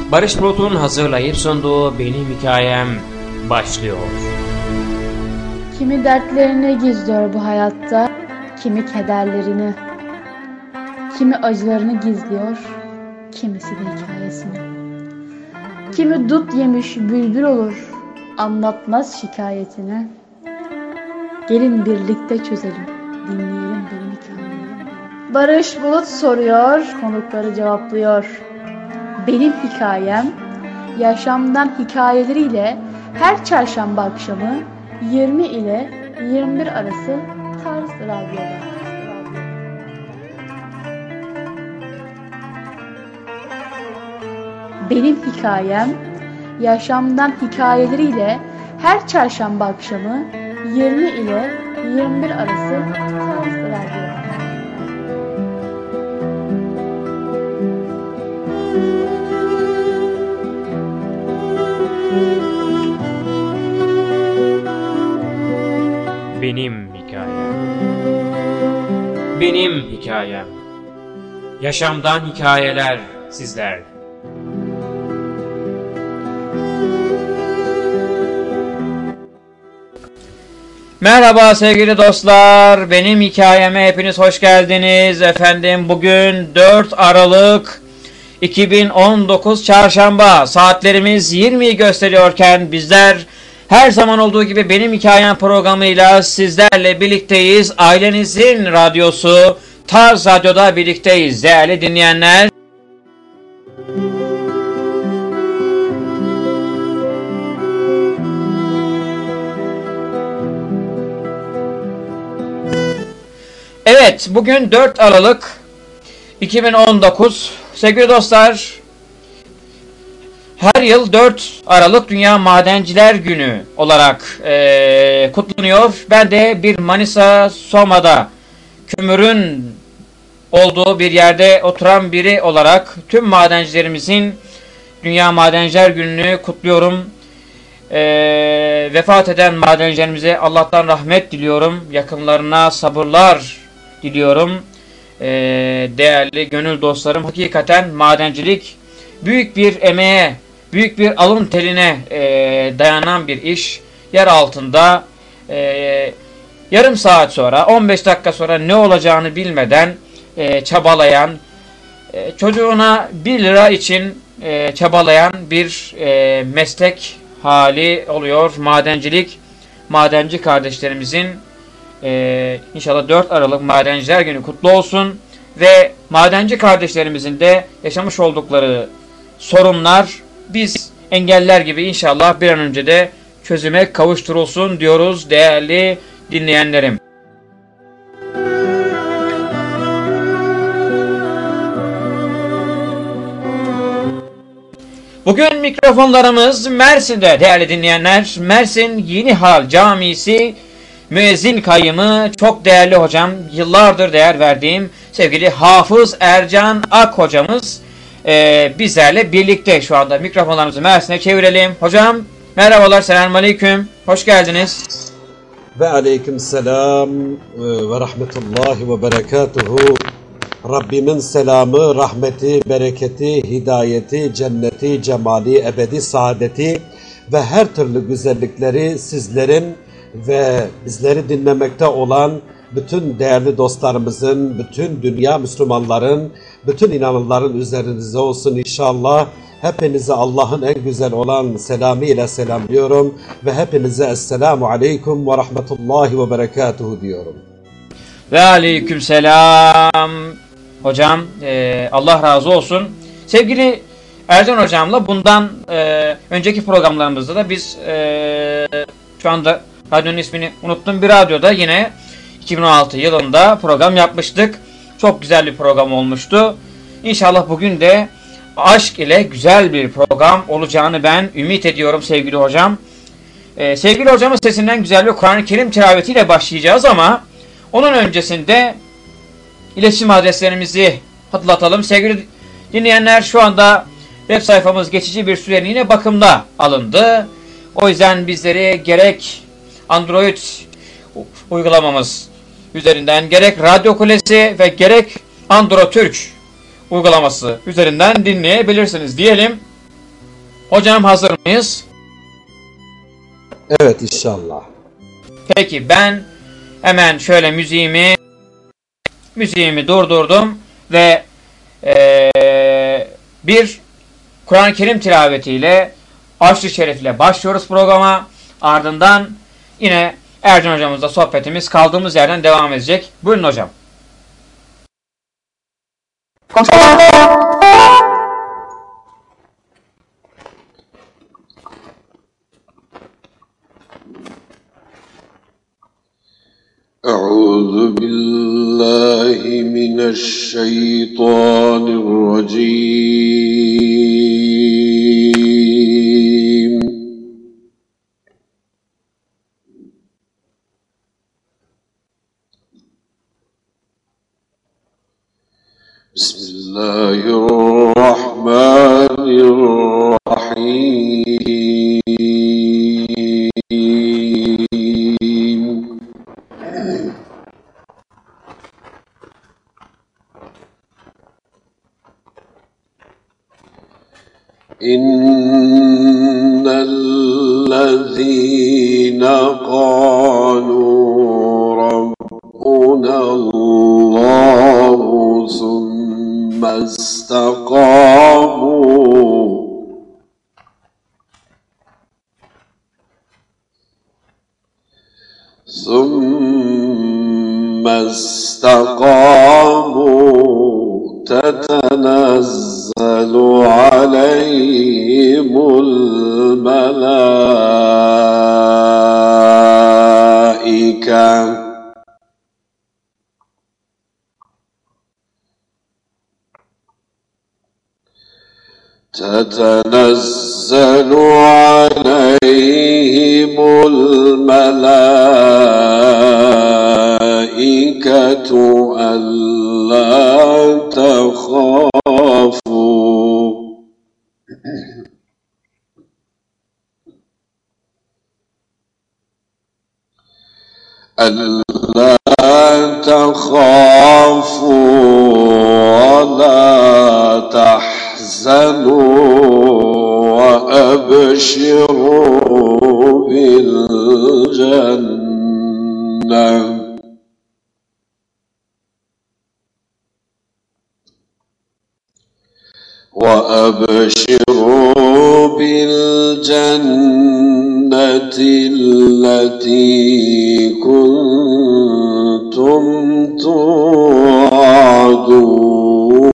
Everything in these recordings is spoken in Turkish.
Barış Bulut'un hazırlayıp sunduğu Benim Hikayem başlıyor. Kimi dertlerini gizliyor bu hayatta, kimi kederlerini, kimi acılarını gizliyor, kimisi de hikayesini. Kimi dut yemiş bülbül olur, anlatmaz şikayetini. Gelin birlikte çözelim, dinleyelim benim hikayemi. Barış Bulut soruyor, konukları cevaplıyor. Benim hikayem, yaşamdan hikayeleriyle her çarşamba akşamı 20 ile 21 arası Tarz Radyo'da. Benim hikayem, yaşamdan hikayeleriyle her çarşamba akşamı 20 ile 21 arası Tarz Radyo'da. Benim hikayem. Benim hikayem. Yaşamdan hikayeler sizler. Merhaba sevgili dostlar. Benim hikayeme hepiniz hoş geldiniz. Efendim bugün 4 Aralık 2019 Çarşamba. Saatlerimiz 20'yi gösteriyorken bizler her zaman olduğu gibi Benim Hikayem programıyla sizlerle birlikteyiz. Ailenizin radyosu Tarz Radyo'da birlikteyiz değerli dinleyenler. Evet, bugün 4 Aralık 2019. Sevgili dostlar, her yıl 4 Aralık Dünya Madenciler Günü olarak kutlanıyor. Ben de bir Manisa Soma'da kömürün olduğu bir yerde oturan biri olarak tüm madencilerimizin Dünya Madenciler Günü'nü kutluyorum. Vefat eden madencilerimize Allah'tan rahmet diliyorum. Yakınlarına sabırlar diliyorum. Değerli gönül dostlarım, hakikaten madencilik büyük bir emeğe, büyük bir alın terine dayanan bir iş. Yer altında yarım saat sonra, 15 dakika sonra ne olacağını bilmeden çabalayan, çocuğuna 1 lira için çabalayan bir meslek hali oluyor madencilik. Madenci kardeşlerimizin inşallah 4 Aralık Madenciler Günü kutlu olsun ve madenci kardeşlerimizin de yaşamış oldukları sorunlar biz engeller gibi inşallah bir an önce de çözüme kavuşturulsun diyoruz değerli dinleyenlerim. Bugün mikrofonlarımız Mersin'de değerli dinleyenler. Mersin Yenihal Camisi müezzin kayyımı çok değerli hocam, yıllardır değer verdiğim sevgili Hafız Ercan Ak hocamız bizlerle birlikte şu anda. Mikrofonlarımızı Mersin'e çevirelim. Hocam merhabalar, selamünaleyküm, hoş geldiniz. Ve aleyküm selam ve rahmetullahi ve berekatuhu. Rabbimin selamı, rahmeti, bereketi, hidayeti, cenneti, cemali, ebedi saadeti ve her türlü güzellikleri sizlerin ve bizleri dinlemekte olan bütün değerli dostlarımızın, bütün dünya Müslümanların, bütün inananların üzerinize olsun inşallah. Hepinize Allah'ın en güzel olan selamı ile selamlıyorum ve hepinize Esselamu Aleyküm ve Rahmetullahi ve Berekatuhu diyorum. Ve aleyküm selam. Hocam Allah razı olsun. Sevgili Ercan hocamla bundan önceki programlarımızda da biz şu anda radyonun ismini unuttum, bir radyoda yine 2016 yılında program yapmıştık. Çok güzel bir program olmuştu. İnşallah bugün de aşk ile güzel bir program olacağını ben ümit ediyorum sevgili hocam. Sevgili hocamın sesinden güzel bir Kur'an-ı Kerim tilavetiyle başlayacağız ama onun öncesinde iletişim adreslerimizi hatırlatalım. Sevgili dinleyenler, şu anda web sayfamız geçici bir süreliğine bakımda alındı. O yüzden bizleri gerek Android uygulamamız üzerinden, gerek Radyo Kulesi ve gerek Andro Türk uygulaması üzerinden dinleyebilirsiniz diyelim. Hocam hazır mıyız? Evet inşallah. Peki ben hemen şöyle müziğimi durdurdum ve bir Kur'an-ı Kerim tilavetiyle Aşr-ı Şerif'le başlıyoruz programa. Ardından yine Ercan hocamızla sohbetimiz kaldığımız yerden devam edecek. Buyurun hocam. أعوذ بالله من الشيطان الرجيم بسم الله الرحمن الرحيم إن الذين قالوا ربنا الله ثم استقاموا تتنزل عليهم الملائكة تتنزل عليهم الملائكة ألا تخافوا ولا تحزنوا وأبشروا بالجنة التي كنتم توعدون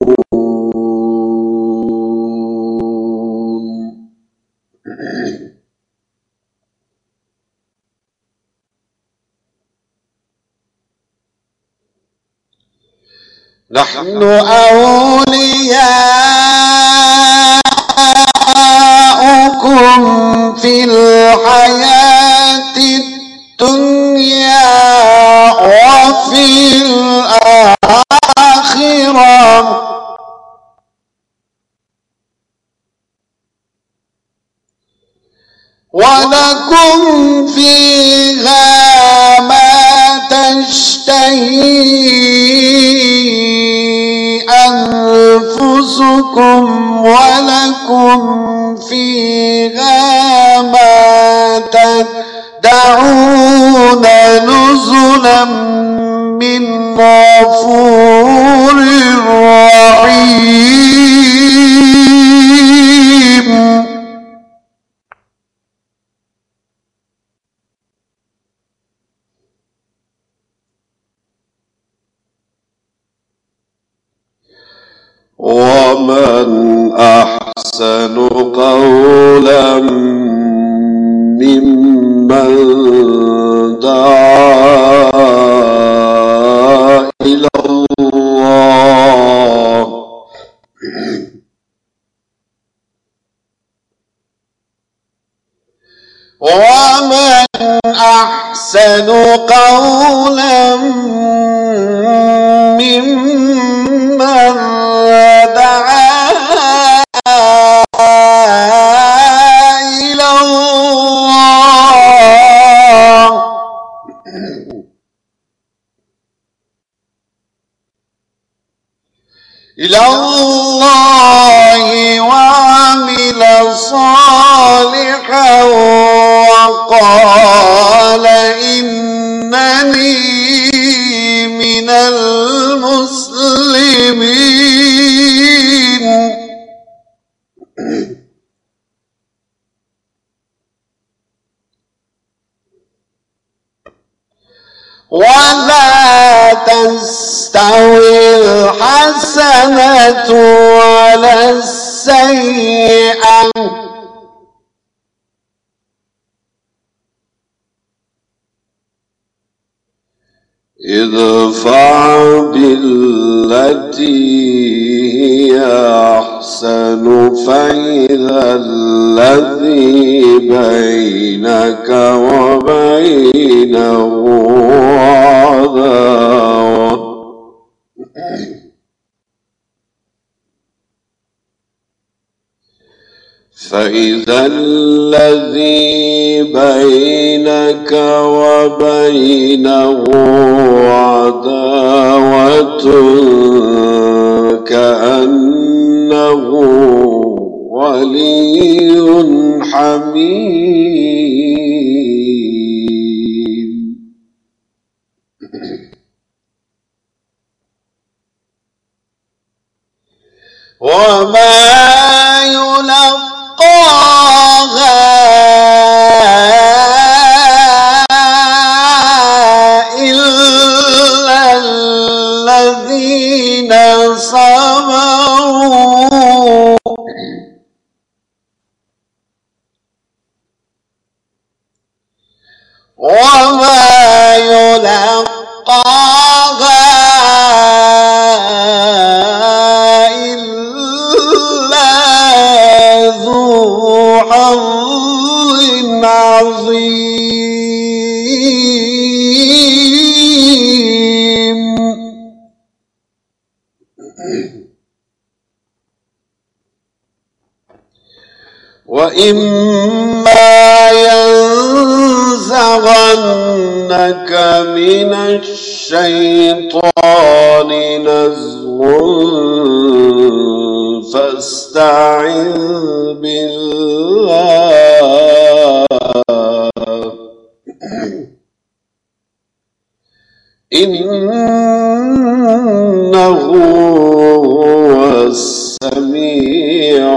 نحن أولياؤكم في الحياة الدنيا وفي الآخرة ولكم فيها ما تشتهي أنفسكم ولكم فيها ما تدعون نزلا من غفور رحيم. ومن أحسن قولا ممن دعا إلى الله ومن أحسن قولا ممن دعا إلى الله وعمل صالحا وقال إنني من المسلمين ولا تستوي الحسنة ولا السيئة ادفع بالتي هي أحسن فإذا الذي بينك وبينه عداوة فإذا الذي بينك وبينه عداوة كأنه ولي حميم وما يلقاها إلا الذين صبروا وما يلقاها عظيم وإما ينزغنك من الشيطان نزغ فاستعذ بالله إنه هو السميع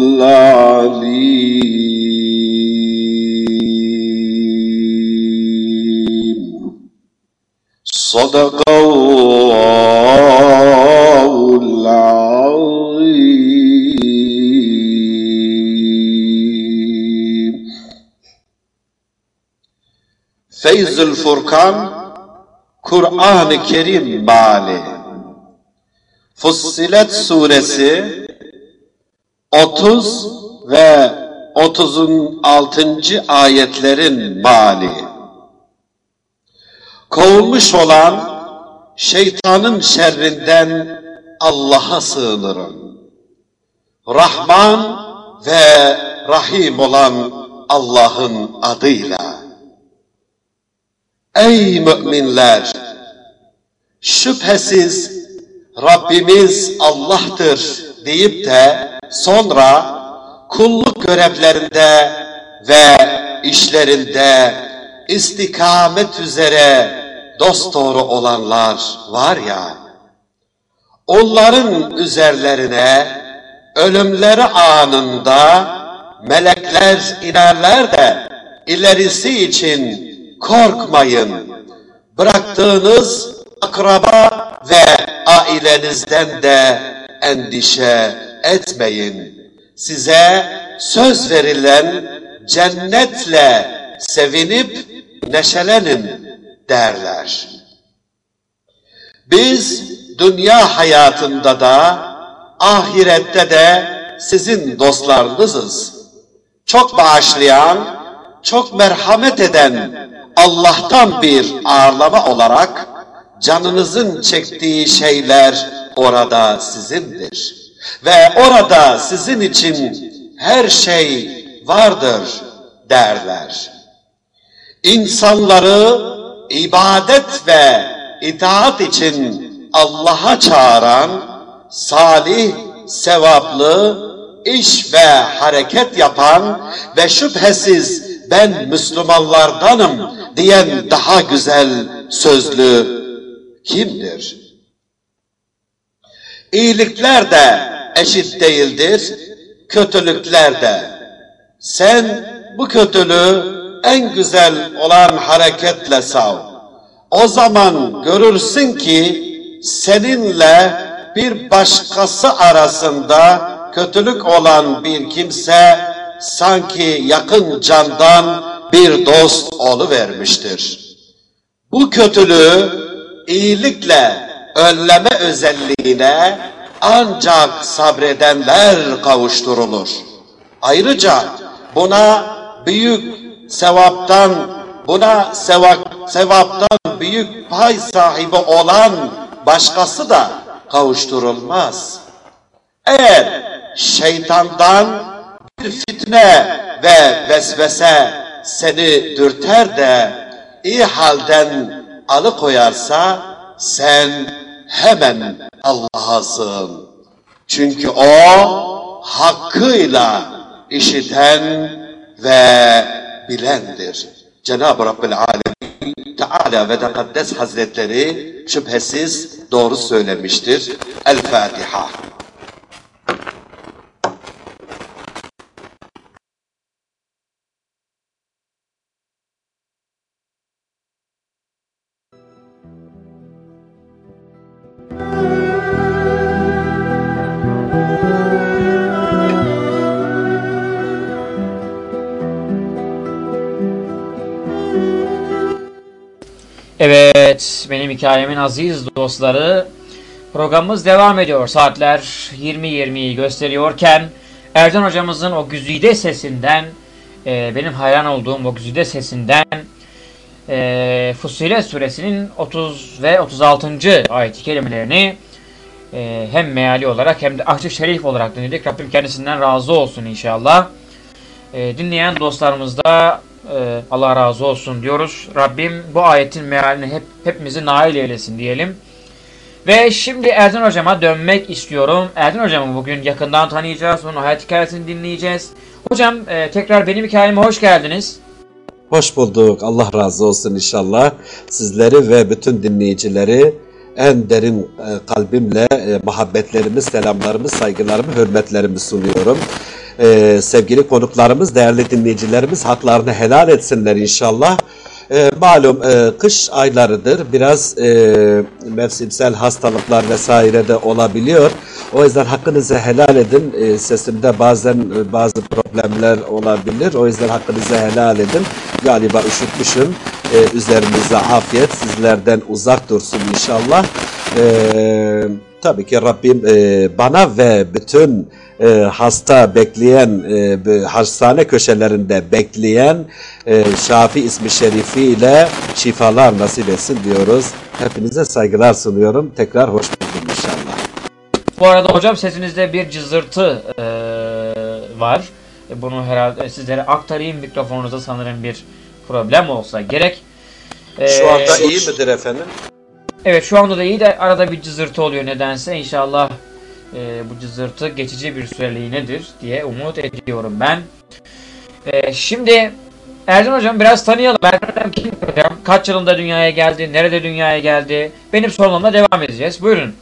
العليم صدق الله العظيم. Feyzül Furkan Kur'an-ı Kerim meali. Fussilet suresi 30 ve 36. ayetlerin meali. Kovulmuş olan şeytanın şerrinden Allah'a sığınırım. Rahman ve Rahim olan Allah'ın adıyla. Ey müminler! Şüphesiz Rabbimiz Allah'tır deyip de sonra kulluk görevlerinde ve işlerinde istikamet üzere dosdoğru olanlar var ya, onların üzerlerine ölümleri anında melekler inerler de ilerisi için korkmayın, bıraktığınız akraba ve ailenizden de endişe etmeyin. Size söz verilen cennetle sevinip neşelenin derler. Biz dünya hayatında da ahirette de sizin dostlarınızız. Çok bağışlayan, çok merhamet eden Allah'tan bir ağırlama olarak canınızın çektiği şeyler orada sizindir. Ve orada sizin için her şey vardır derler. İnsanları ibadet ve itaat için Allah'a çağıran salih, sevaplı, iş ve hareket yapan ve şüphesiz ben Müslümanlardanım diyen daha güzel sözlü kimdir? İyilikler de eşit değildir, kötülükler de. Sen bu kötülüğü en güzel olan hareketle sav. O zaman görürsün ki seninle bir başkası arasında kötülük olan bir kimse sanki yakın candan bir dost oluvermiştir. Bu kötülüğü iyilikle önleme özelliğine ancak sabredenler kavuşturulur. Ayrıca buna büyük sevaptan büyük pay sahibi olan başkası da kavuşturulmaz. Eğer şeytandan bir fitne ve vesvese seni dürter de iyi halden alıkoyarsa sen hemen Allah'a sığın. Çünkü o hakkıyla işiten ve bilendir. Cenab-ı Rabbül Alemin Teala ve Tekaddes Hazretleri şüphesiz doğru söylemiştir. El Fatiha. Evet, benim hikayemin aziz dostları, programımız devam ediyor. Saatler 20.20'yi gösteriyorken Ercan hocamızın o güzide sesinden, benim hayran olduğum o güzide sesinden Fussilet suresinin 30 ve 36. ayet-i kerimelerini hem meali olarak hem de ahd-ı şerif olarak dinledik. Rabbim kendisinden razı olsun inşallah. Dinleyen dostlarımız da Allah razı olsun diyoruz. Rabbim bu ayetin mealini hepimizi nail eylesin diyelim. Ve şimdi Ercan hocama dönmek istiyorum. Ercan hocamı bugün yakından tanıyacağız. Onun hayat hikayesini dinleyeceğiz. Hocam tekrar benim hikayeme hoş geldiniz. Hoş bulduk. Allah razı olsun inşallah. Sizleri ve bütün dinleyicileri en derin kalbimle muhabbetlerimi, selamlarımı, saygılarımı, hürmetlerimi sunuyorum. Sevgili konuklarımız, değerli dinleyicilerimiz haklarını helal etsinler inşallah. Malum kış aylarıdır. Biraz mevsimsel hastalıklar vesaire de olabiliyor. O yüzden hakkınızı helal edin. Sesimde bazen bazı problemler olabilir. O yüzden hakkınızı helal edin. Galiba üşütmüşüm. Üzerinize afiyet. Sizlerden uzak dursun inşallah. Tabii ki Rabbim bana ve bütün hasta bekleyen, hastane köşelerinde bekleyen Şafi ismi şerifiyle şifalar nasip etsin diyoruz. Hepinize saygılar sunuyorum. Tekrar hoş buldum inşallah. Bu arada hocam sesinizde bir cızırtı var. Bunu herhalde sizlere aktarayım. Mikrofonunuzda sanırım bir problem olsa gerek. Şu anda iyi midir efendim? Evet, şu anda da iyi de arada bir cızırtı oluyor nedense. İnşallah bu cızırtı geçici bir süreliğinedir diye umut ediyorum ben. Şimdi Ercan hocam biraz tanıyalım. Ercan hocam kim hocam? Kaç yılında dünyaya geldi? Nerede dünyaya geldi? Benim sorumluluğumla devam edeceğiz. Buyurun.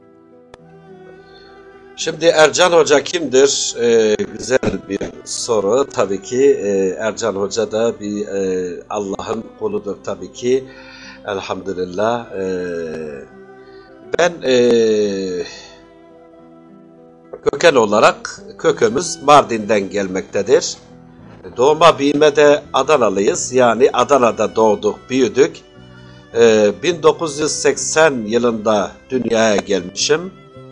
Şimdi Ercan Hoca kimdir? Güzel bir soru. Tabii ki Ercan Hoca da bir Allah'ın kuludur tabii ki. Elhamdülillah. Ben köken olarak kökümüz Mardin'den gelmektedir. Doğma büyüme de Adanalıyız. Yani Adana'da doğduk, büyüdük. 1980 yılında dünyaya gelmişim.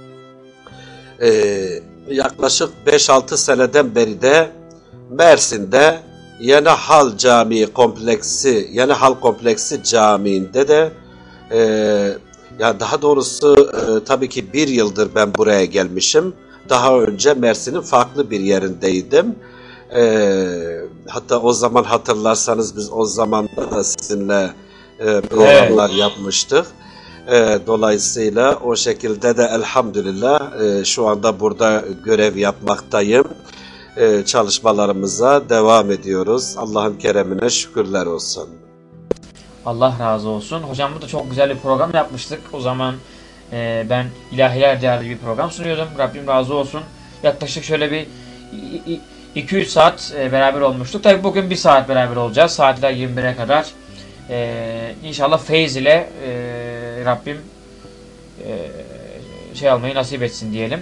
Yaklaşık 5-6 seneden beri de Mersin'de Yeni Hal Camii Kompleksi, Yeni Hal Kompleksi Camii'nde de ya daha doğrusu tabii ki bir yıldır ben buraya gelmişim. Daha önce Mersin'in farklı bir yerindeydim. Hatta o zaman hatırlarsanız biz o zaman da sizinle programlar yapmıştık. Dolayısıyla o şekilde de elhamdülillah şu anda burada görev yapmaktayım. çalışmalarımıza devam ediyoruz. Allah'ın keremine şükürler olsun. Allah razı olsun. Hocam burada çok güzel bir program yapmıştık. O zaman ben ilahiler değerli bir program sunuyordum. Rabbim razı olsun. Yaklaşık şöyle bir 2-3 saat beraber olmuştuk. Tabi bugün 1 saat beraber olacağız. Saatler 21'e kadar. İnşallah feyiz ile Rabbim şey almayı nasip etsin diyelim.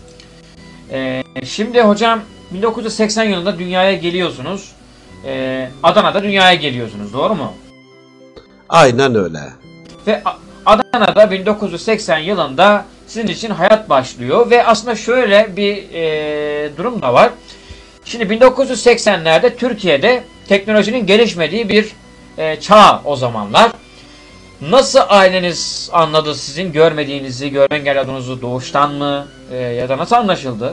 Şimdi hocam 1980 yılında dünyaya geliyorsunuz. Adana'da dünyaya geliyorsunuz. Doğru mu? Aynen öyle. Ve Adana'da 1980 yılında sizin için hayat başlıyor. Ve aslında şöyle bir durum da var. Şimdi 1980'lerde Türkiye'de teknolojinin gelişmediği bir çağ o zamanlar. Nasıl aileniz anladı sizin görmediğinizi, görme engelli olduğunuzu doğuştan mı ya da nasıl anlaşıldı?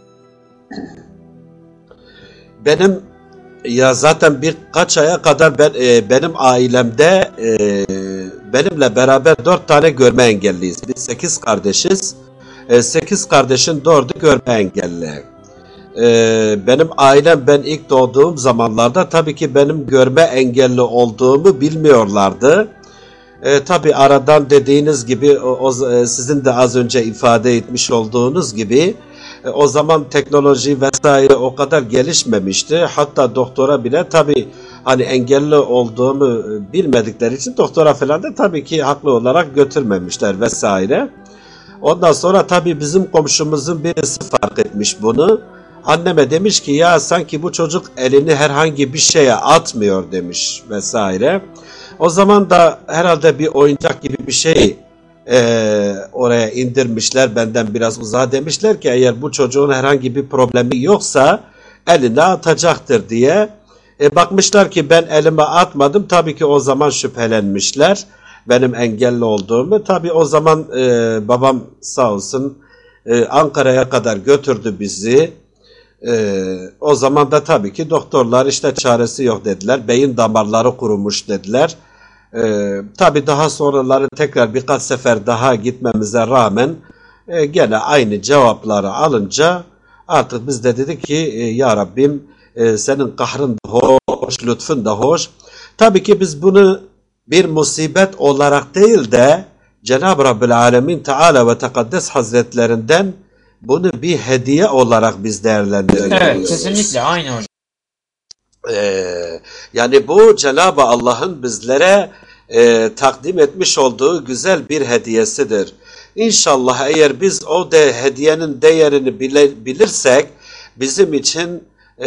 Benim zaten birkaç aya kadar benim ailemde benimle beraber 4 tane görme engelliyiz. Biz 8 kardeşiz. 8 kardeşin 4'ü görme engelli. Benim ailem ben ilk doğduğum zamanlarda tabii ki benim görme engelli olduğumu bilmiyorlardı. Tabii aradan dediğiniz gibi sizin de az önce ifade etmiş olduğunuz gibi o zaman teknoloji vesaire o kadar gelişmemişti. Hatta doktora bile tabii hani engelli olduğumu bilmedikleri için doktora falan da tabii ki haklı olarak götürmemişler vesaire. Ondan sonra tabii bizim komşumuzun birisi fark etmiş bunu. Anneme demiş ki ya sanki bu çocuk elini herhangi bir şeye atmıyor demiş vesaire. O zaman da herhalde bir oyuncak gibi bir şey oraya indirmişler, benden biraz uzağa, demişler ki eğer bu çocuğun herhangi bir problemi yoksa eline atacaktır diye. Bakmışlar ki ben elime atmadım, tabii ki o zaman şüphelenmişler benim engelli olduğumu. Tabii o zaman babam sağ olsun Ankara'ya kadar götürdü bizi. O zaman da tabii ki doktorlar işte çaresi yok dediler, beyin damarları kurumuş dediler. Tabii daha sonraları tekrar birkaç sefer daha gitmemize rağmen gene aynı cevapları alınca artık biz de dedik ki ya Rabbim senin kahrın da hoş, lütfun da hoş. Tabii ki biz bunu bir musibet olarak değil de Cenab-ı Rabbül Alemin Teala ve Tekaddes Hazretlerinden bunu bir hediye olarak biz değerlendiriyoruz. Evet, kesinlikle aynı hocam. Yani bu Cenab-ı Allah'ın bizlere takdim etmiş olduğu güzel bir hediyesidir. İnşallah eğer biz o hediyenin değerini bilirsek bizim için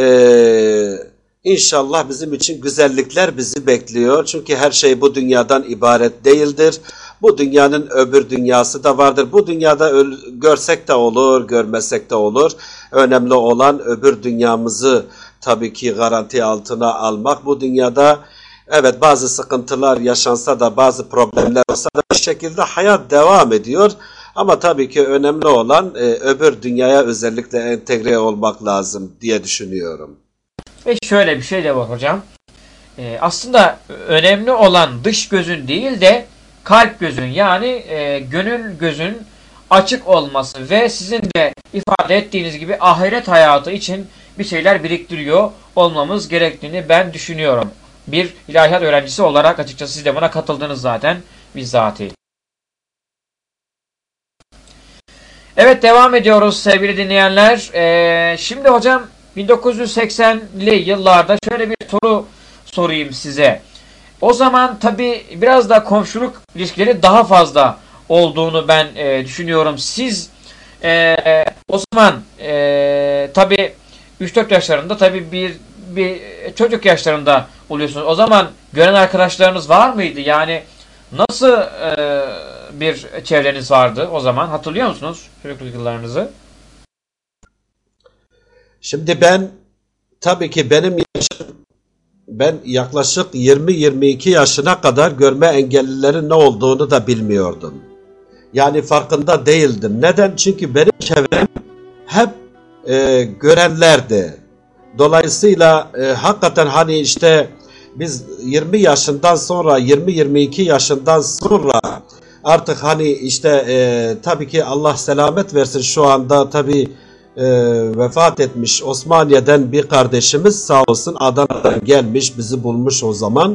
İnşallah bizim için güzellikler bizi bekliyor. Çünkü her şey bu dünyadan ibaret değildir. Bu dünyanın öbür dünyası da vardır. Bu dünyada görsek de olur, görmesek de olur. Önemli olan öbür dünyamızı tabii ki garanti altına almak. Bu dünyada evet bazı sıkıntılar yaşansa da, bazı problemler olsa da bir şekilde hayat devam ediyor. Ama tabii ki önemli olan öbür dünyaya özellikle entegre olmak lazım diye düşünüyorum. Ve şöyle bir şey de var hocam. Aslında önemli olan dış gözün değil de kalp gözün, yani gönül gözün açık olması ve sizin de ifade ettiğiniz gibi ahiret hayatı için bir şeyler biriktiriyor olmamız gerektiğini ben düşünüyorum. Bir ilahiyat öğrencisi olarak açıkçası siz de buna katıldınız zaten bizzati. Evet, devam ediyoruz sevgili dinleyenler. Şimdi hocam 1980'li yıllarda şöyle bir soru sorayım size. O zaman tabii biraz da komşuluk ilişkileri daha fazla olduğunu ben düşünüyorum. Siz o zaman tabii 3-4 yaşlarında, tabii bir çocuk yaşlarında oluyorsunuz. O zaman gören arkadaşlarınız var mıydı? Yani nasıl bir çevreniz vardı o zaman? Hatırlıyor musunuz çocukluk yıllarınızı? Şimdi tabii ki ben yaklaşık 20-22 yaşına kadar görme engellilerin ne olduğunu da bilmiyordum. Yani farkında değildim. Neden? Çünkü benim çevrem hep görenlerdi. Dolayısıyla hakikaten hani işte biz 20 yaşından sonra, 20-22 yaşından sonra artık hani işte tabii ki Allah selamet versin, şu anda tabii vefat etmiş Osmaniye'den bir kardeşimiz sağ olsun Adana'dan gelmiş, bizi bulmuş o zaman.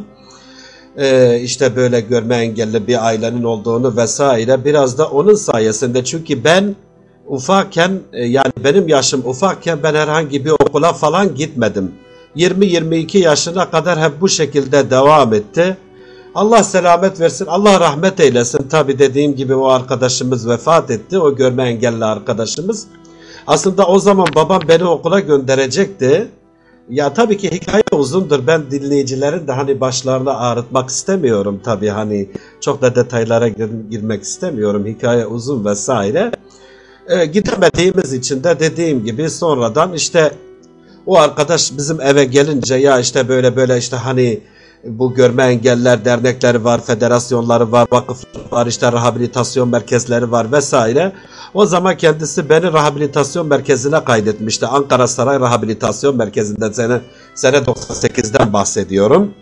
İşte böyle görme engelli bir ailenin olduğunu vesaire, biraz da onun sayesinde, çünkü ben ufakken, yani benim yaşım ufakken ben herhangi bir okula falan gitmedim. 20-22 yaşına kadar hep bu şekilde devam etti. Allah selamet versin, Allah rahmet eylesin. Tabi dediğim gibi o arkadaşımız vefat etti, o görme engelli arkadaşımız. Aslında o zaman babam beni okula gönderecekti. Ya tabii ki hikaye uzundur. Ben dinleyicilerin de hani başlarına ağrıtmak istemiyorum tabii, hani çok da detaylara girmek istemiyorum. Hikaye uzun vesaire. Gidemediğimiz için de dediğim gibi sonradan işte o arkadaş bizim eve gelince, ya işte böyle böyle işte hani bu görme engelliler dernekleri var, federasyonları var, vakıflar var, işte rehabilitasyon merkezleri var vesaire. O zaman kendisi beni rehabilitasyon merkezine kaydetmişti. Ankara Saray Rehabilitasyon Merkezi'nde sene 98'den bahsediyorum.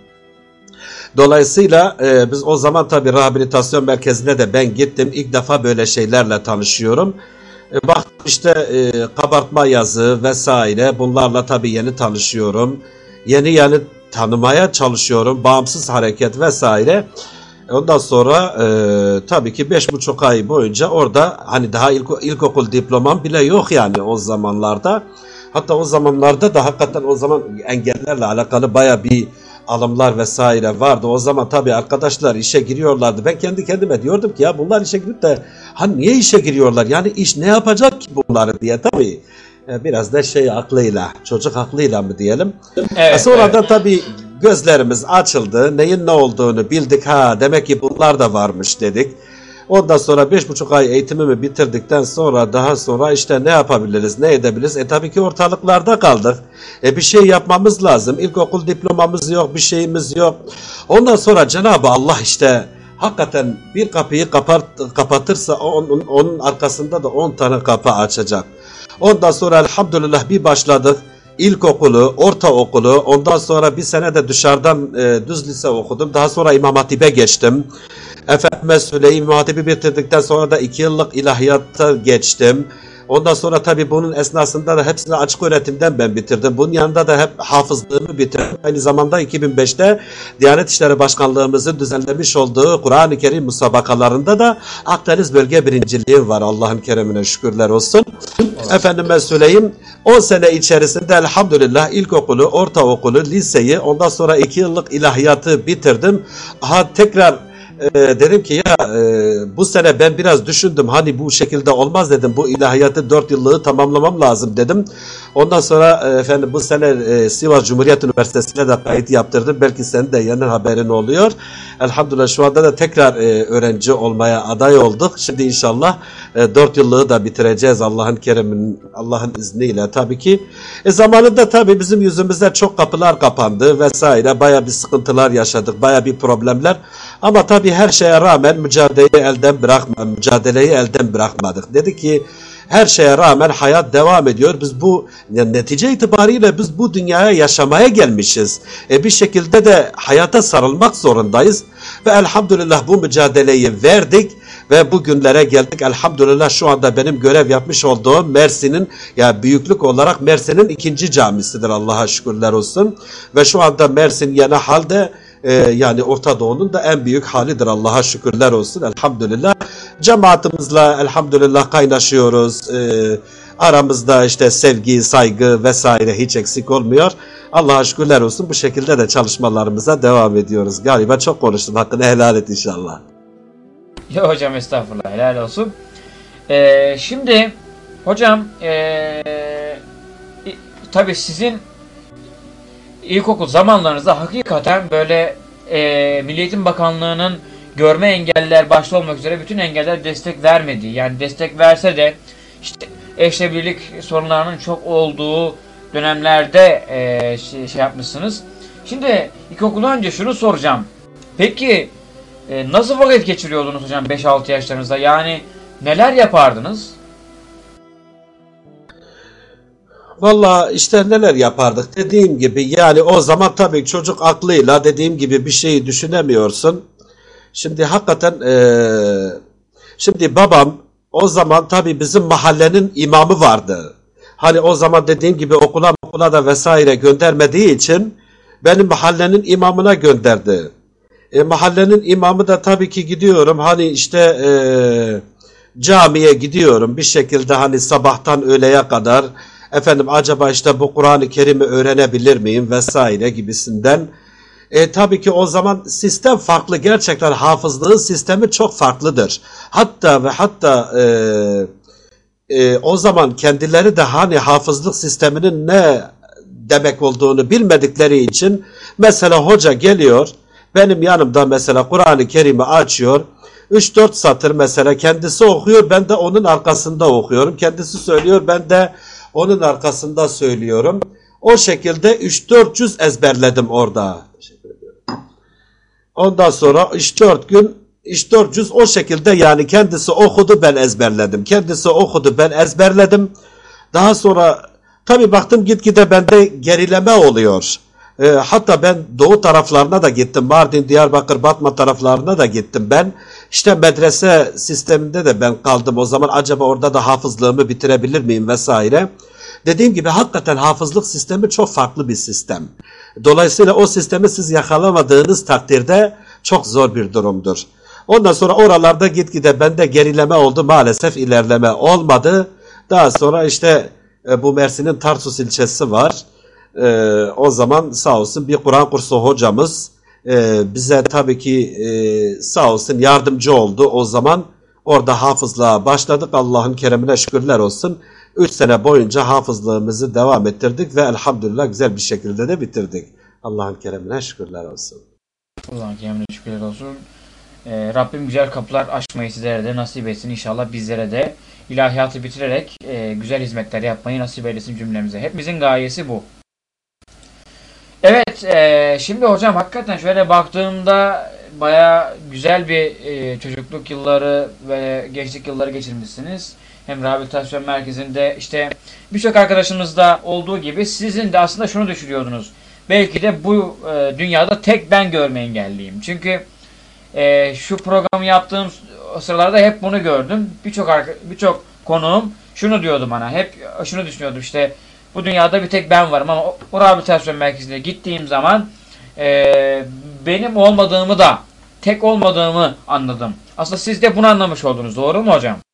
Dolayısıyla biz o zaman tabii rehabilitasyon merkezine de ben gittim. İlk defa böyle şeylerle tanışıyorum. Baktım işte kabartma yazı vesaire, bunlarla tabii yeni tanışıyorum. Yeni tanımaya çalışıyorum. Bağımsız hareket vesaire. Ondan sonra tabii ki 5,5 ay boyunca orada, hani daha ilkokul diplomam bile yok yani o zamanlarda. Hatta o zamanlarda da hakikaten o zaman engellerle alakalı baya bir alımlar vesaire vardı. O zaman tabii arkadaşlar işe giriyorlardı. Ben kendi kendime diyordum ki ya bunlar işe girip de hani niye işe giriyorlar? Yani iş ne yapacak ki bunları diye tabii. Biraz da aklıyla, çocuk aklıyla mı diyelim. Evet, Sonradan evet. tabii gözlerimiz açıldı. Neyin ne olduğunu bildik. Ha, demek ki bunlar da varmış dedik. Ondan sonra 5,5 ay eğitimimi bitirdikten sonra daha sonra işte ne yapabiliriz, ne edebiliriz? Tabii ki ortalıklarda kaldık. Bir şey yapmamız lazım. İlkokul diplomamız yok, bir şeyimiz yok. Ondan sonra Cenab-ı Allah işte hakikaten bir kapıyı kapatırsa onun arkasında da 10 tane kapı açacak. Ondan sonra elhamdülillah bir başladık. İlkokulu, ortaokulu, ondan sonra bir sene de dışarıdan düz lise okudum. Daha sonra İmam Hatip'e geçtim. Efendime söyleyeyim, İmam Hatip'i bitirdikten sonra da 2 yıllık ilahiyatta geçtim. Ondan sonra tabii bunun esnasında da hepsini açık öğretimden ben bitirdim. Bunun yanında da hep hafızlığımı bitirdim. Aynı zamanda 2005'te Diyanet İşleri Başkanlığımızın düzenlemiş olduğu Kur'an-ı Kerim musabakalarında da Akdeniz bölge birinciliği var. Allah'ın keremine şükürler olsun. Efendime söyleyeyim, 10 sene içerisinde elhamdülillah ilkokulu, ortaokulu, liseyi, ondan sonra 2 yıllık ilahiyatı bitirdim. Tekrar dedim ki ya bu sene ben biraz düşündüm, hani bu şekilde olmaz dedim, bu ilahiyatı 4 yıllığı tamamlamam lazım dedim. Ondan sonra efendim bu sene Sivas Cumhuriyet Üniversitesi'ne de kayıt yaptırdım, belki senin de yeni haberin oluyor. Elhamdülillah şu anda da tekrar öğrenci olmaya aday olduk. Şimdi inşallah 4 yıllığı da bitireceğiz Allah'ın kereminin, Allah'ın izniyle tabii ki. Zamanında tabii bizim yüzümüzde çok kapılar kapandı vesaire, baya bir sıkıntılar yaşadık, baya bir problemler. Ama tabii her şeye rağmen mücadeleyi elden bırakmadık. Dedi ki her şeye rağmen hayat devam ediyor. Biz bu netice itibariyle biz bu dünyaya yaşamaya gelmişiz. Bir şekilde de hayata sarılmak zorundayız. Ve elhamdülillah bu mücadeleyi verdik ve bugünlere geldik. Elhamdülillah şu anda benim görev yapmış olduğum Mersin'in, ya büyüklük olarak Mersin'in 2. camisidir, Allah'a şükürler olsun. Ve şu anda Mersin yeni halde yani Orta Doğu'nun da en büyük halidir, Allah'a şükürler olsun elhamdülillah. Cemaatimizle elhamdülillah kaynaşıyoruz. Aramızda işte sevgi, saygı vesaire hiç eksik olmuyor. Allah'a şükürler olsun, bu şekilde de çalışmalarımıza devam ediyoruz. Galiba çok konuştum, hakkını helal et inşallah. Ya hocam estağfurullah, helal olsun. Şimdi hocam tabii sizin ilkokul zamanlarınızda hakikaten böyle Milli Eğitim Bakanlığı'nın görme engelliler başta olmak üzere bütün engeller destek vermedi. Yani destek verse de işte eşrevlilik sorunlarının çok olduğu dönemlerde şey yapmışsınız. Şimdi ilkokulu önce şunu soracağım. Peki nasıl vakit geçiriyordunuz hocam 5-6 yaşlarınızda? Yani neler yapardınız? Vallahi işte neler yapardık dediğim gibi, yani o zaman tabii çocuk aklıyla dediğim gibi bir şeyi düşünemiyorsun. Şimdi hakikaten şimdi babam o zaman tabii bizim mahallenin imamı vardı. Hani o zaman dediğim gibi okula da vesaire göndermediği için benim mahallenin imamına gönderdi. Mahallenin imamı da tabii ki gidiyorum hani işte camiye gidiyorum bir şekilde hani sabahtan öğleye kadar efendim acaba işte bu Kur'an-ı Kerim'i öğrenebilir miyim vesaire gibisinden. Tabii ki o zaman sistem farklı, gerçekten hafızlığın sistemi çok farklıdır. Hatta o zaman kendileri de hani hafızlık sisteminin ne demek olduğunu bilmedikleri için mesela hoca geliyor benim yanımda mesela Kur'an-ı Kerim'i açıyor 3-4 satır mesela kendisi okuyor ben de onun arkasında okuyorum. Kendisi söylüyor ben de onun arkasında söylüyorum. O şekilde 3-4 cüz ezberledim orada. Ondan sonra 3-4 gün 3-4 cüz o şekilde yani kendisi okudu ben ezberledim. Kendisi okudu ben ezberledim. Daha sonra tabii baktım gitgide bende gerileme oluyor. Hatta ben doğu taraflarına da gittim. Mardin, Diyarbakır, Batman taraflarına da gittim ben. İşte medrese sisteminde de ben kaldım. O zaman acaba orada da hafızlığımı bitirebilir miyim vesaire. Dediğim gibi hakikaten hafızlık sistemi çok farklı bir sistem. Dolayısıyla o sistemi siz yakalamadığınız takdirde çok zor bir durumdur. Ondan sonra oralarda gitgide bende gerileme oldu. Maalesef ilerleme olmadı. Daha sonra işte bu Mersin'in Tarsus ilçesi var. O zaman sağ olsun bir Kur'an kursu hocamız bize tabii ki sağ olsun yardımcı oldu. O zaman orada hafızlığa başladık. Allah'ın keremine şükürler olsun. 3 sene boyunca hafızlığımızı devam ettirdik ve elhamdülillah güzel bir şekilde de bitirdik. Allah'ın keremine şükürler olsun. Allah'ın keremine şükürler olsun. Rabbim güzel kapılar açmayı sizlere de nasip etsin. İnşallah bizlere de ilahiyatı bitirerek güzel hizmetler yapmayı nasip eylesin cümlemize. Hepimizin gayesi bu. Evet, şimdi hocam hakikaten şöyle baktığımda baya güzel bir çocukluk yılları ve gençlik yılları geçirmişsiniz. Hem rehabilitasyon merkezinde işte birçok arkadaşımızda olduğu gibi sizin de aslında şunu düşünüyordunuz. Belki de bu dünyada tek ben görme engelliyim. Çünkü şu programı yaptığım sıralarda hep bunu gördüm. Birçok konuğum şunu diyordu bana. Hep şunu düşünüyordum işte bu dünyada bir tek ben varım ama o rehabilitasyon merkezine gittiğim zaman benim olmadığımı da tek olmadığımı anladım. Aslında siz de bunu anlamış oldunuz. Doğru mu hocam?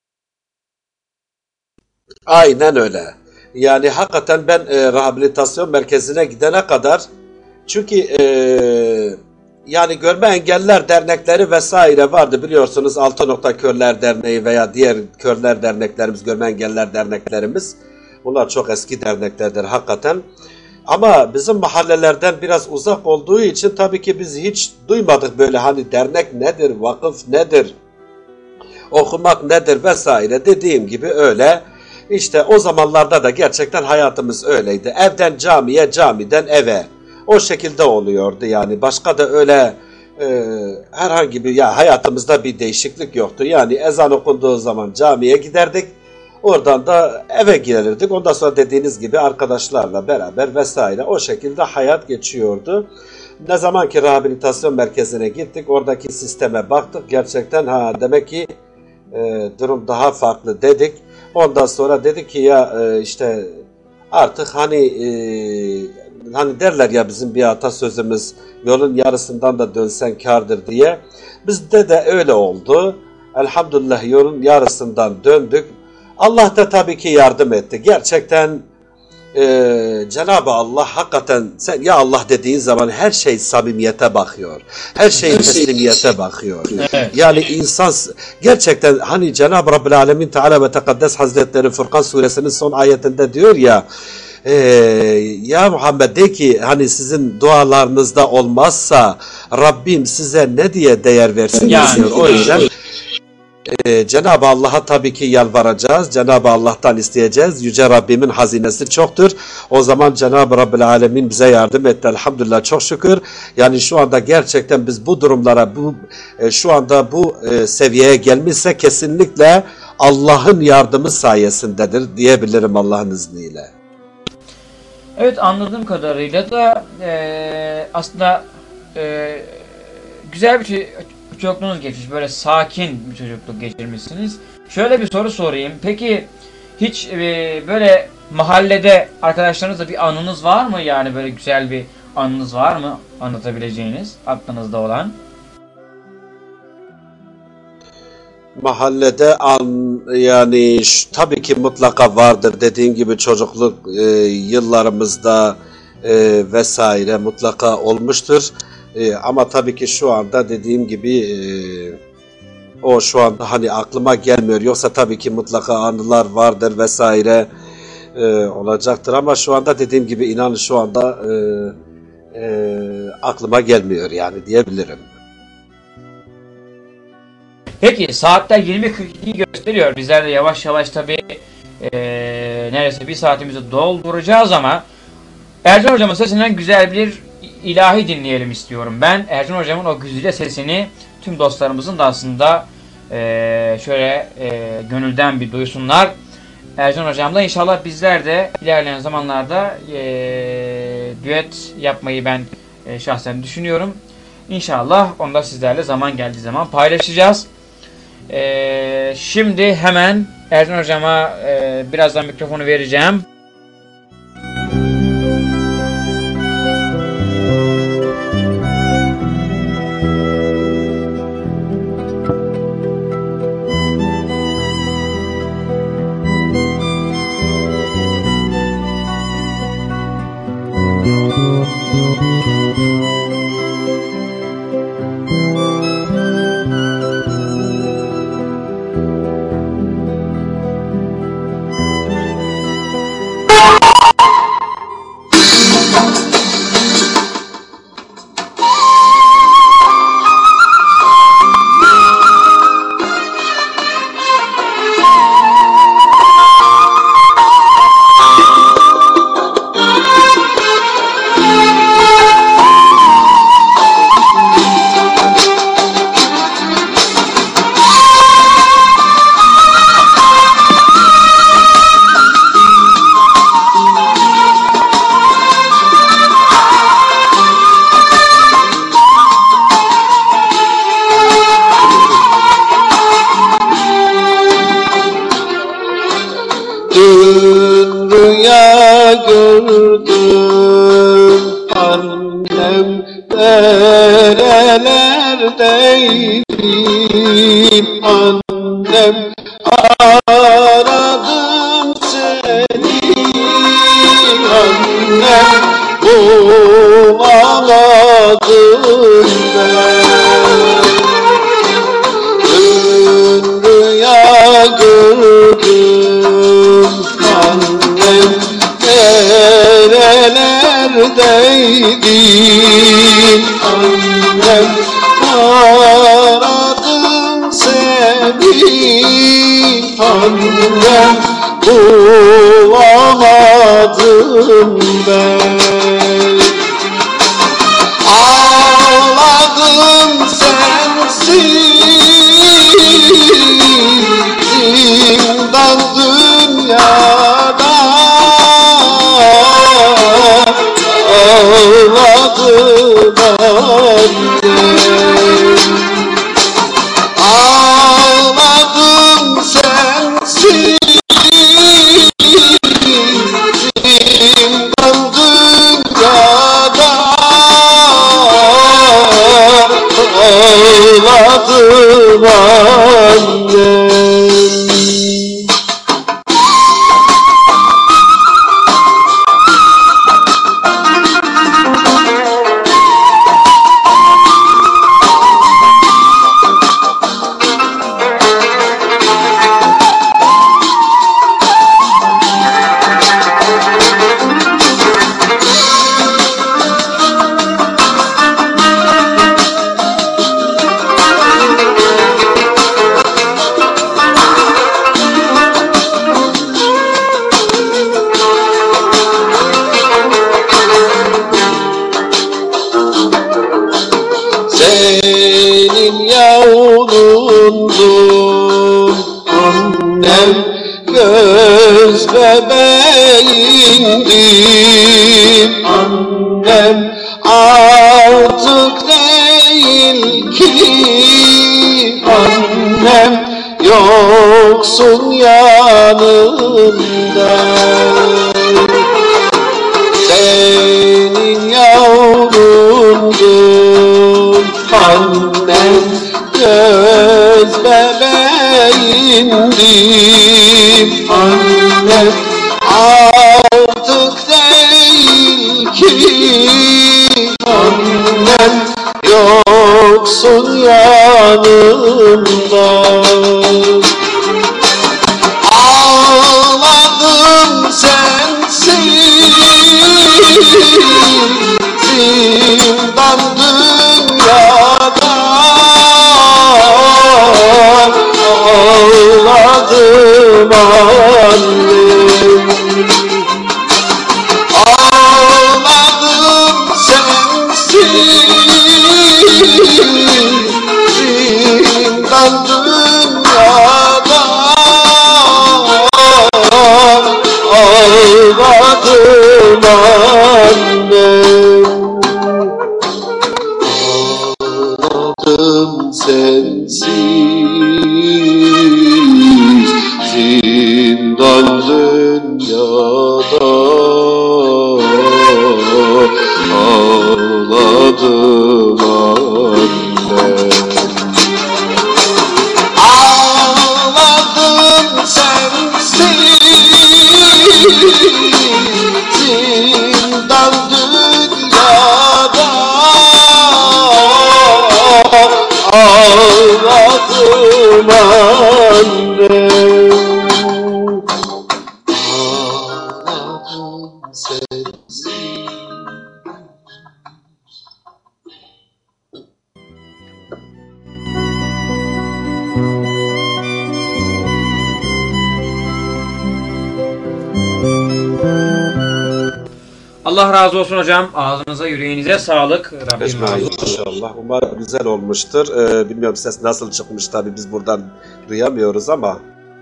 Aynen öyle. Yani hakikaten ben rehabilitasyon merkezine gidene kadar çünkü yani görme engelliler dernekleri vesaire vardı biliyorsunuz. Altı Nokta Körler Derneği veya diğer körler derneklerimiz, görme engelliler derneklerimiz. Bunlar çok eski derneklerdir hakikaten. Ama bizim mahallelerden biraz uzak olduğu için tabii ki biz hiç duymadık böyle hani dernek nedir, vakıf nedir, okumak nedir vesaire dediğim gibi öyle. İşte o zamanlarda da gerçekten hayatımız öyleydi. Evden camiye, camiden eve. O şekilde oluyordu yani. Başka da öyle herhangi bir hayatımızda bir değişiklik yoktu. Yani ezan okunduğu zaman camiye giderdik. Oradan da eve gelirdik. Ondan sonra dediğiniz gibi arkadaşlarla beraber vesaire o şekilde hayat geçiyordu. Ne zaman ki rehabilitasyon merkezine gittik, oradaki sisteme baktık. Gerçekten demek ki durum daha farklı dedik. Ondan sonra dedik ki işte artık hani derler ya bizim bir atasözümüz yolun yarısından da dönsen kârdır diye. Bizde de öyle oldu. Elhamdülillah yolun yarısından döndük. Allah da tabii ki yardım etti. Gerçekten Cenab-ı Allah hakikaten sen ya Allah dediğin zaman her şey samimiyete bakıyor. Her şey teslimiyete bakıyor. Evet. Yani insan gerçekten hani Cenab-ı Rabbül Alemin Teala ve Tekaddes Hazretleri Furkan suresinin son ayetinde diyor ya ya Muhammed de ki hani sizin dualarınızda olmazsa Rabbim size ne diye değer versin diyor. O yüzden Cenab-ı Allah'a tabii ki yalvaracağız. Cenab-ı Allah'tan isteyeceğiz. Yüce Rabbimin hazinesi çoktur. O zaman Cenab-ı Rabbül Alemin bize yardım etti. Elhamdülillah çok şükür. Yani şu anda gerçekten biz bu durumlara şu anda bu seviyeye gelmişse kesinlikle Allah'ın yardımı sayesindedir diyebilirim Allah'ın izniyle. Evet, anladığım kadarıyla da aslında güzel bir çocukluğunuz geçmiş. Böyle sakin bir çocukluk geçirmişsiniz. Şöyle bir soru sorayım. Peki hiç böyle mahallede arkadaşlarınızla bir anınız var mı? Yani böyle güzel bir anınız var mı? Anlatabileceğiniz, aklınızda olan. Mahallede yani tabii ki mutlaka vardır. Dediğim gibi çocukluk yıllarımızda vesaire mutlaka olmuştur. Ama tabii ki şu anda dediğim gibi o şu anda hani aklıma gelmiyor. Yoksa tabii ki mutlaka anılar vardır vesaire olacaktır. Ama şu anda dediğim gibi inanın şu anda aklıma gelmiyor yani diyebilirim. Peki saatler 20.42 gösteriyor. Bizler de yavaş yavaş tabii neredeyse bir saatimizi dolduracağız ama Ercan Hocam'ın sesinden güzel bir ilahi dinleyelim istiyorum. Ben Ercan Hocam'ın o güzide sesini tüm dostlarımızın da aslında şöyle gönülden bir duysunlar. Ercan Hocam'la inşallah bizler de ilerleyen zamanlarda düet yapmayı ben şahsen düşünüyorum. İnşallah onu da sizlerle zaman geldiği zaman paylaşacağız. Şimdi hemen Ercan Hocam'a birazdan mikrofonu vereceğim. Ağladım efendim annem artık değil ki annem yoksun yanımda. Ağladım sensiz zindan dünyada, ağladım annem. Ağladım sensiz zindan dünyada, ağladım annem. Ağladım sensiz zindan dünyada, ağladım annem. Ağladım sensiz zindan dünyada, ağladım annem. Ağladım sensiz. Allah razı olsun hocam. Ağzınıza, yüreğinize sağlık. Rabbim razı olsun. İnşallah. Umarım güzel olmuştur. Bilmiyorum ses nasıl çıkmış, tabii biz buradan duyamıyoruz ama.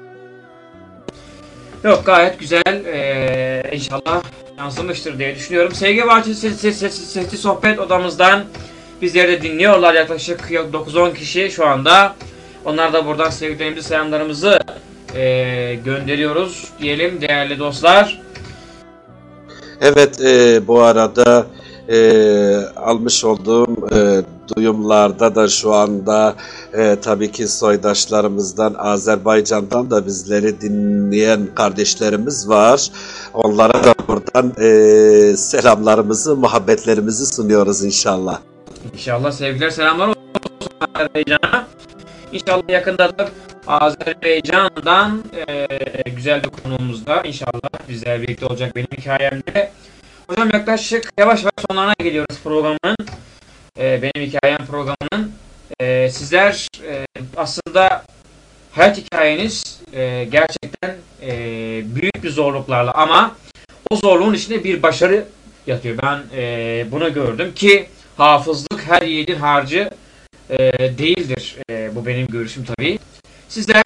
Yok, gayet güzel. İnşallah yansımıştır diye düşünüyorum. Sevgi Bahçesi Sesli Sohbet odamızdan bizleri de dinliyorlar. Yaklaşık 9-10 kişi şu anda. Onlar da buradan sevgilerimizi, selamlarımızı gönderiyoruz diyelim değerli dostlar. Evet, bu arada almış olduğum duyumlarda da şu anda tabii ki soydaşlarımızdan, Azerbaycan'dan da bizleri dinleyen kardeşlerimiz var. Onlara da buradan selamlarımızı, muhabbetlerimizi sunuyoruz inşallah. İnşallah sevgiler, selamlar olsun Azerbaycan'a. İnşallah yakında da Azerbaycan'dan güzel bir konuğumuzda inşallah bizlerle birlikte olacak benim hikayemde. Hocam yaklaşık yavaş yavaş sonlarına geliyoruz programın. Benim hikayem programının. Sizler aslında hayat hikayeniz gerçekten büyük bir zorluklarla, ama o zorluğun içinde bir başarı yatıyor. Ben bunu gördüm ki hafızlık her yiğidin harcı değildir. Bu benim görüşüm tabii. Sizler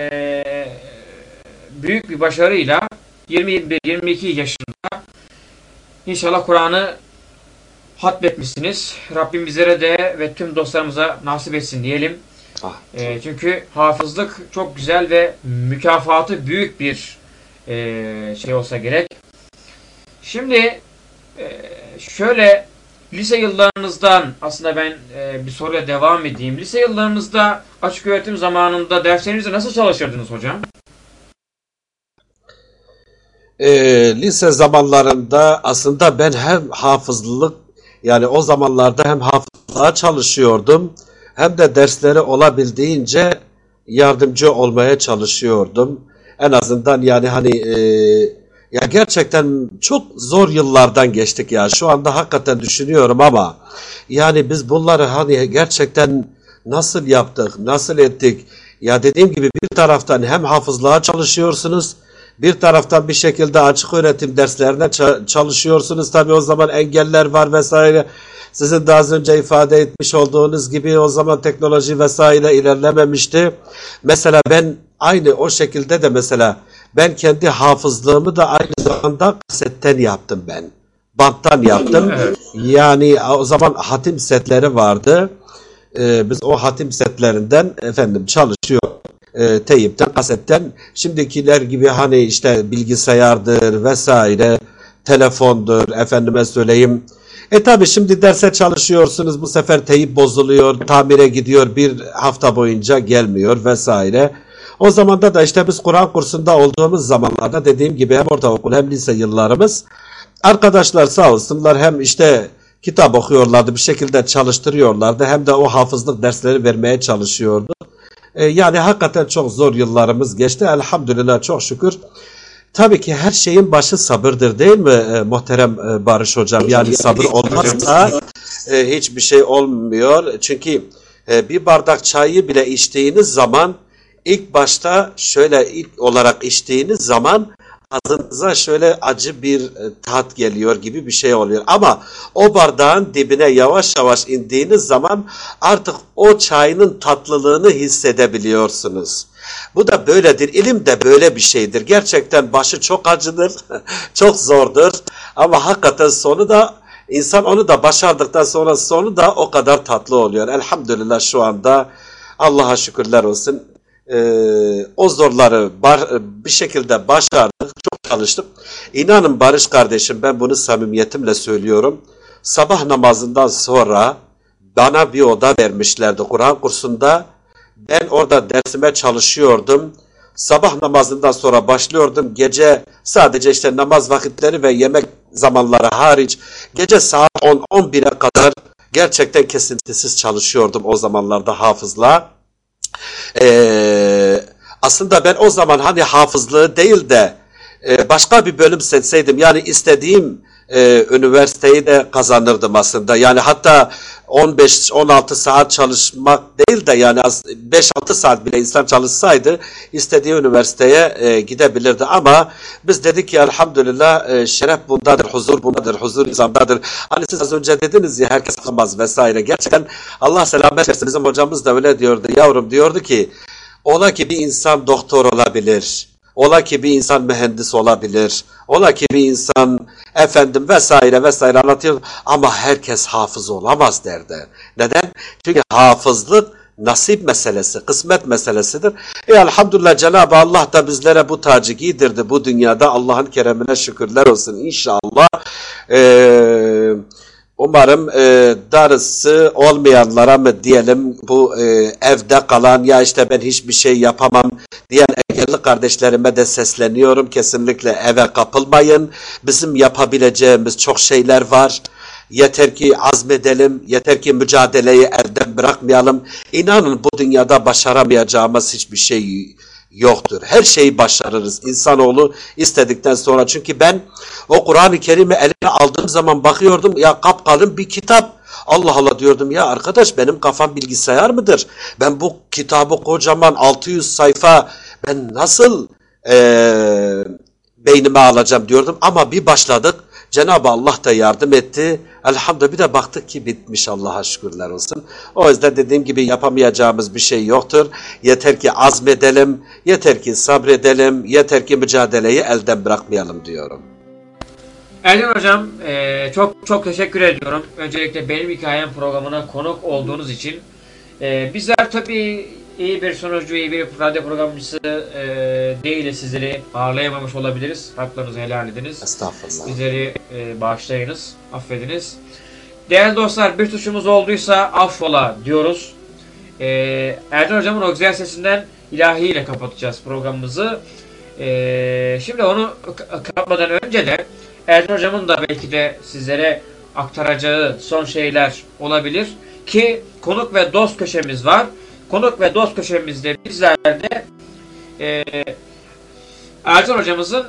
büyük bir başarıyla 20-21-22 yaşında İnşallah Kur'an'ı hatmetmişsiniz. Rabbim bizlere de ve tüm dostlarımıza nasip etsin diyelim. Çünkü hafızlık çok güzel ve mükafatı büyük bir şey olsa gerek. Şimdi şöyle lise yıllarınızdan aslında ben bir soruyla devam edeyim. Lise yıllarınızda açık öğretim zamanında derslerinizde nasıl çalışırdınız hocam? Lise zamanlarında aslında ben hem hafızlık, yani o zamanlarda hem hafızlığa çalışıyordum hem de dersleri olabildiğince yardımcı olmaya çalışıyordum. En azından yani hani ya gerçekten çok zor yıllardan geçtik ya. Şu anda hakikaten düşünüyorum ama yani biz bunları hani gerçekten nasıl yaptık, nasıl ettik? Ya dediğim gibi bir taraftan hem hafızlığa çalışıyorsunuz, bir taraftan bir şekilde açık öğretim derslerine çalışıyorsunuz. Tabii o zaman engeller var vesaire. Sizin de az önce ifade etmiş olduğunuz gibi o zaman teknoloji vesaire ilerlememişti. Mesela ben aynı o şekilde de mesela ben kendi hafızlığımı da aynı zamanda kasetten yaptım ben. Banttan yaptım. Yani o zaman hatim setleri vardı. Biz o hatim setlerinden çalışıyor. Teyipten, kasetten, şimdikiler gibi hani işte bilgisayardır vesaire, telefondur, efendime söyleyeyim. Tabi şimdi derse çalışıyorsunuz, bu sefer teyip bozuluyor, tamire gidiyor, bir hafta boyunca gelmiyor vesaire. O zamanda da işte biz Kur'an kursunda olduğumuz zamanlarda dediğim gibi hem ortaokul hem lise yıllarımız arkadaşlar sağ olsunlar hem işte kitap okuyorlardı, bir şekilde çalıştırıyorlardı hem de o hafızlık dersleri vermeye çalışıyordu. Yani hakikaten çok zor yıllarımız geçti. Elhamdülillah çok şükür. Tabii ki her şeyin başı sabırdır değil mi muhterem Barış Hocam? Yani sabır olmazsa hiçbir şey olmuyor. Çünkü bir bardak çayı bile içtiğiniz zaman ilk başta şöyle ilk olarak içtiğiniz zaman ağzınıza şöyle acı bir tat geliyor gibi bir şey oluyor. Ama o bardağın dibine yavaş yavaş indiğiniz zaman artık o çayın tatlılığını hissedebiliyorsunuz. Bu da böyledir. İlim de böyle bir şeydir. Gerçekten başı çok acıdır, çok zordur. Ama hakikaten sonu da insan onu da başardıktan sonra sonu da o kadar tatlı oluyor. Elhamdülillah şu anda Allah'a şükürler olsun. O zorları bir şekilde başardık, çok çalıştık. İnanın Barış kardeşim ben bunu samimiyetimle söylüyorum. Sabah namazından sonra bana bir oda vermişlerdi Kur'an kursunda. Ben orada dersime çalışıyordum. Sabah namazından sonra başlıyordum. Gece sadece işte namaz vakitleri ve yemek zamanları hariç gece saat 10-11'e kadar gerçekten kesintisiz çalışıyordum o zamanlarda hafızla. Aslında ben o zaman hani hafızlığı değil de başka bir bölüm seçseydim yani istediğim üniversiteyi de kazanırdım aslında. Yani hatta 15-16 saat çalışmak değil de yani 5-6 saat bile insan çalışsaydı istediği üniversiteye gidebilirdi. Ama biz dedik ki elhamdülillah şeref bundadır, huzur bundadır, huzur İslam'dadır. Hani siz az önce dediniz ya herkes yapamaz vesaire. Gerçekten Allah selamet versin bizim hocamız da öyle diyordu. Yavrum diyordu ki ola ki bir insan doktor olabilir. Ola ki bir insan mühendis olabilir. Ola ki bir insan efendim vesaire vesaire anlatıyor. Ama herkes hafız olamaz derdi. Neden? Çünkü hafızlık nasip meselesi, kısmet meselesidir. Elhamdülillah Cenab-ı Allah da bizlere bu tacı giydirdi bu dünyada. Allah'ın keremine şükürler olsun inşallah. Umarım darısı olmayanlara mı diyelim bu evde kalan ya işte ben hiçbir şey yapamam diyen engelli kardeşlerime de sesleniyorum. Kesinlikle eve kapılmayın. Bizim yapabileceğimiz çok şeyler var. Yeter ki azmedelim, yeter ki mücadeleyi elden bırakmayalım. İnanın bu dünyada başaramayacağımız hiçbir şey yoktur. Her şeyi başarırız insanoğlu istedikten sonra. Çünkü ben o Kur'an-ı Kerim'i eline aldığım zaman bakıyordum ya kapkalın bir kitap. Allah Allah diyordum ya arkadaş benim kafam bilgisayar mıdır? Ben bu kitabı kocaman 600 sayfa ben nasıl beynime alacağım diyordum. Ama bir başladık. Cenab-ı Allah da yardım etti. Elhamdülillah bir de baktık ki bitmiş Allah'a şükürler olsun. O yüzden dediğim gibi yapamayacağımız bir şey yoktur. Yeter ki azmedelim, yeter ki sabredelim, yeter ki mücadeleyi elden bırakmayalım diyorum. Ercan Hocam çok teşekkür ediyorum. Öncelikle benim hikayem programına konuk olduğunuz için. Bizler tabii iyi bir sunucu, iyi bir radyo programcısı değiliz. Sizleri ağırlayamamış olabiliriz. Haklarınızı helal ediniz. Estağfurullah. Bizleri bağışlayınız, affediniz. Değerli dostlar bir suçumuz olduysa affola diyoruz. Ercan Hocam'ın o güzel sesinden ilahiyle kapatacağız programımızı. Şimdi onu kapatmadan önce de Ercan Hocam'ın da belki de sizlere aktaracağı son şeyler olabilir. Ki konuk ve dost köşemiz var. Konuk ve dost köşemizde bizler de Ercan Hocamızın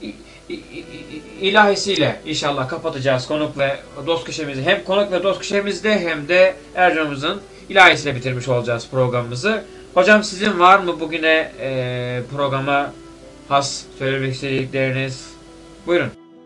ilahisiyle inşallah kapatacağız konuk ve dost köşemizi. Hem konuk ve dost köşemizde hem de Ercan Hocamızın ilahisiyle bitirmiş olacağız programımızı. Hocam sizin var mı bugüne programa has söylemek istedikleriniz? Buyurun.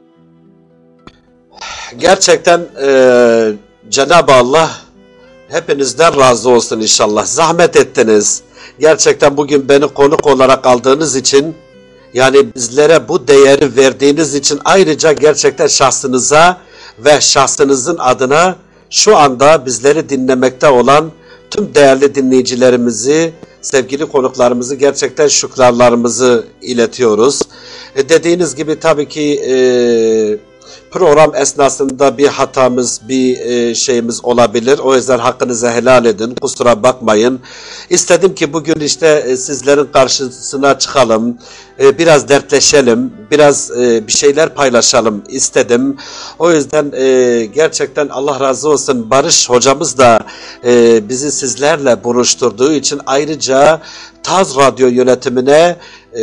Gerçekten Cenab-ı Allah hepinizden razı olsun inşallah. Zahmet ettiniz. Gerçekten bugün beni konuk olarak aldığınız için yani bizlere bu değeri verdiğiniz için ayrıca gerçekten şahsınıza ve şahsınızın adına şu anda bizleri dinlemekte olan tüm değerli dinleyicilerimizi, sevgili konuklarımızı gerçekten şükranlarımızı iletiyoruz. Dediğiniz gibi tabii ki Program esnasında bir hatamız, bir şeyimiz olabilir. O yüzden hakkınızı helal edin. Kusura bakmayın. İstedim ki bugün işte sizlerin karşısına çıkalım. Biraz dertleşelim. Biraz bir şeyler paylaşalım istedim. O yüzden gerçekten Allah razı olsun. Barış hocamız da bizi sizlerle buluşturduğu için ayrıca Taz Radyo yönetimine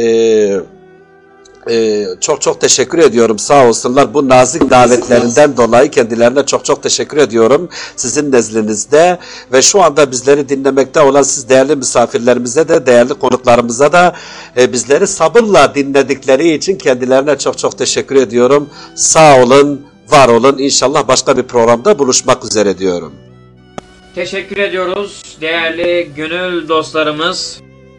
çok teşekkür ediyorum. Sağ olsunlar. Bu nazik davetlerinden dolayı kendilerine çok teşekkür ediyorum. Sizin nezdinizde ve şu anda bizleri dinlemekte olan siz değerli misafirlerimize de, değerli konuklarımıza da bizleri sabırla dinledikleri için kendilerine çok teşekkür ediyorum. Sağ olun, var olun. İnşallah başka bir programda buluşmak üzere diyorum. Teşekkür ediyoruz değerli gönül dostlarımız.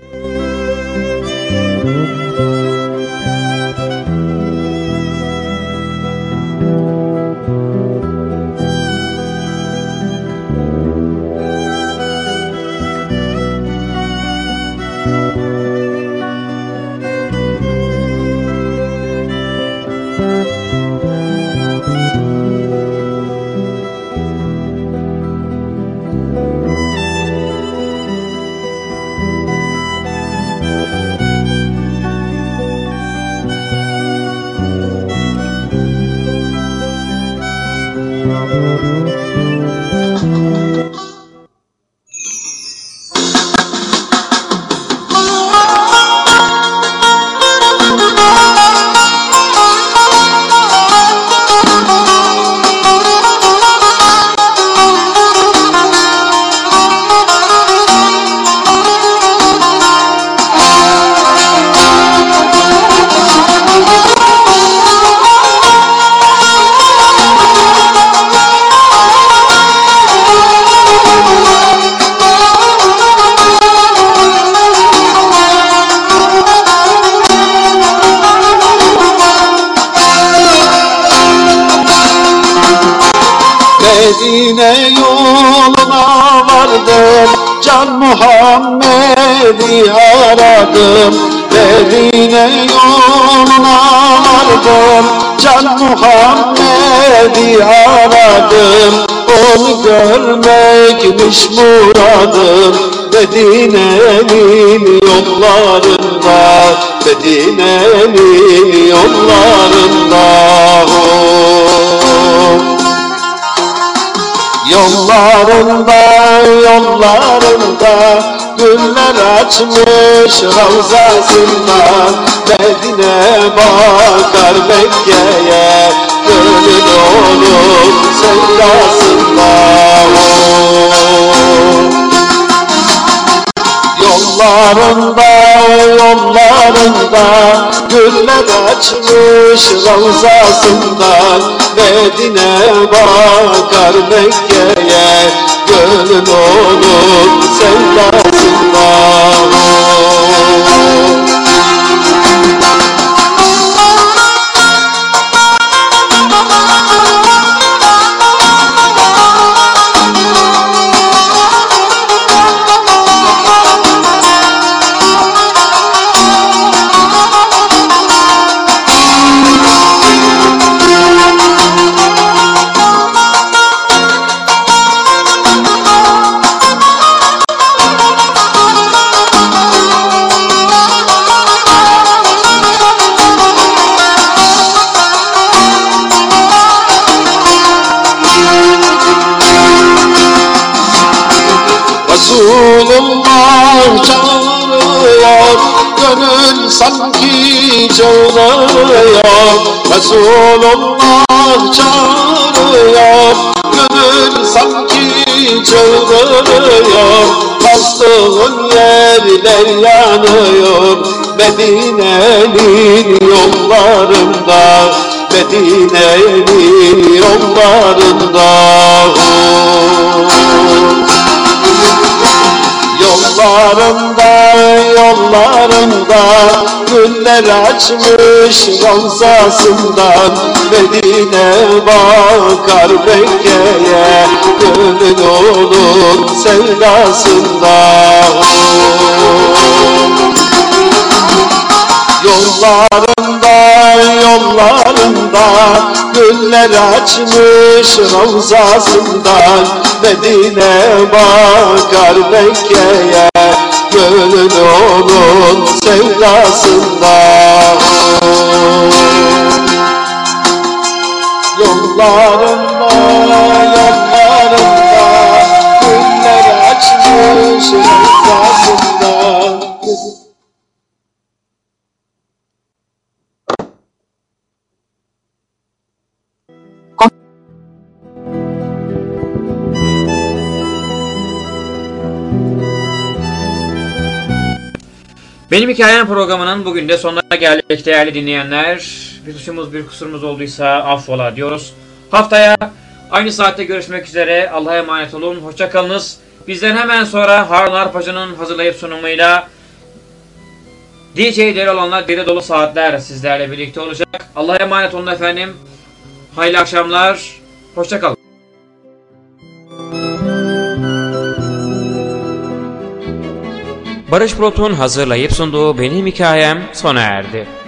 Medine yoluna vardım, Can Muhammed'i aradım. Medine yoluna vardım, Can Muhammed'i aradım. Onu görmekmiş muradım, Medine'nin yollarında, Medine'nin yollarında. Yollarında güller açmış ravzasında. Medine bakar Mekke'ye, gönül olur sevdasında. Yollarında güller açmış ravzasında. Medine bakar Mekke'ye, gönül olur sevdasında. Resulullah çağırıyor, gönül sanki çağırıyor. Resulullah çağırıyor, gönül sanki çağırıyor. Bastığın yerler yanıyor, Medine'nin yollarında, Medine'nin yollarında. Yollarında güller açmış ravzasından. Medine bakar Mekke'ye, gönül olur sevdasından. Yollarında yollarında, güller açmış ravzasından. Medine bakar Mekke'ye, gönül onun sevdasından. Yollarında, yollarında, güller açmış ravzasından. Benim Hikayem programının bugün de sonuna geldik değerli dinleyenler. Bir suçumuz bir kusurumuz olduysa affola diyoruz. Haftaya aynı saatte görüşmek üzere. Allah'a emanet olun. Hoşça kalınız. Bizden hemen sonra Harun Arpacı'nın hazırlayıp sunumuyla DJ deli olanlar deli dolu saatler sizlerle birlikte olacak. Allah'a emanet olun efendim. Hayırlı akşamlar. Hoşça kalın. Barış Bulut'un hazırlayıp sunduğu Benim Hikayem sona erdi.